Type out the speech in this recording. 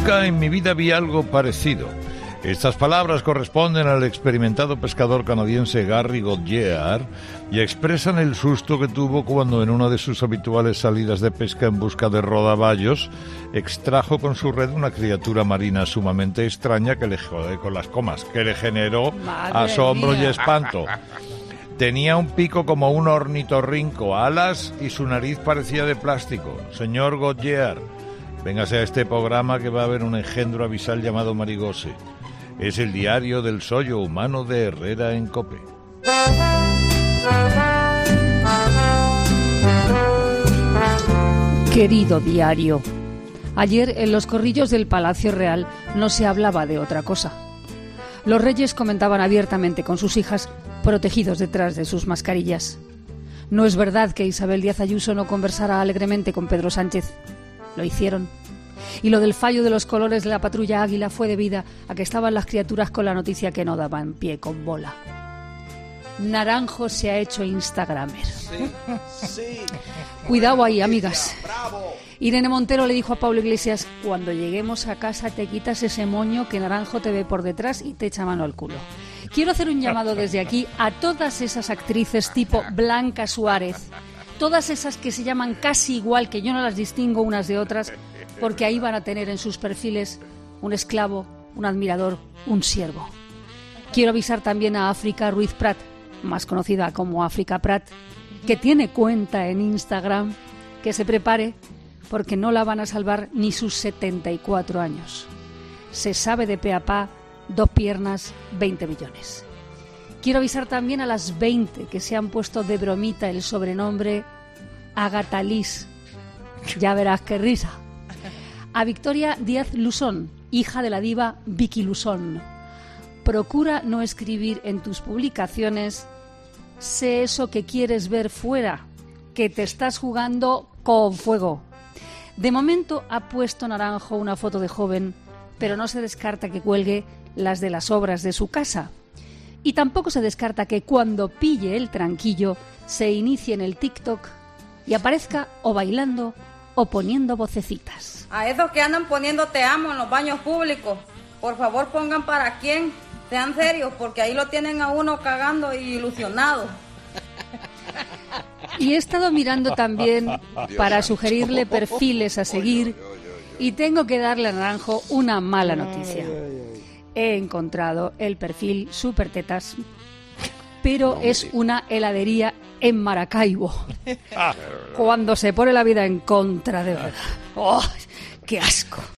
Nunca en mi vida vi algo parecido. Estas palabras corresponden al experimentado pescador canadiense Gary Goodyear y expresan el susto que tuvo cuando en una de sus habituales salidas de pesca en busca de rodaballos extrajo con su red una criatura marina sumamente extraña que le jode con las comas, que le generó asombro y espanto. Tenía un pico como un ornitorrinco, alas y su nariz parecía de plástico. Señor Goodyear, véngase a este programa que va a haber un engendro abisal llamado Marigose. Es el diario del sollo humano de Herrera en COPE. Querido diario, ayer en los corrillos del Palacio Real no se hablaba de otra cosa. Los reyes comentaban abiertamente con sus hijas, protegidos detrás de sus mascarillas. No es verdad que Isabel Díaz Ayuso no conversara alegremente con Pedro Sánchez. Lo hicieron. Y lo del fallo de los colores de la patrulla Águila fue debida a que estaban las criaturas con la noticia que no daban pie con bola. Naranjo se ha hecho instagramer. Sí. Cuidado ahí, amigas. Irene Montero le dijo a Pablo Iglesias: cuando lleguemos a casa te quitas ese moño que Naranjo te ve por detrás y te echa mano al culo. Quiero hacer un llamado desde aquí a todas esas actrices tipo Blanca Suárez, todas esas que se llaman casi igual, que yo no las distingo unas de otras, porque ahí van a tener en sus perfiles un esclavo, un admirador, un siervo. Quiero avisar también a África Ruiz Prat, más conocida como África Prat, que tiene cuenta en Instagram, que se prepare porque no la van a salvar ni sus 74 años. Se sabe de pe a pa, 2 piernas, 20 millones. Quiero avisar también a las 20 que se han puesto de bromita el sobrenombre Agatha Liz. Ya verás qué risa. A Victoria Díaz Lusón, hija de la diva Vicky Lusón. Procura no escribir en tus publicaciones sé eso que quieres ver fuera, que te estás jugando con fuego. De momento ha puesto Naranjo una foto de joven, pero no se descarta que cuelgue las de las obras de su casa. Y tampoco se descarta que cuando pille el tranquillo se inicie en el TikTok y aparezca o bailando o poniendo vocecitas. A esos que andan poniendo te amo en los baños públicos, por favor pongan para quién, sean serios, porque ahí lo tienen a uno cagando y ilusionado. Y he estado mirando también para sugerirle perfiles a seguir y tengo que darle a Naranjo una mala noticia. He encontrado el perfil Supertetas, pero es una heladería en Maracaibo. Cuando se pone la vida en contra, de verdad. ¡Oh, qué asco!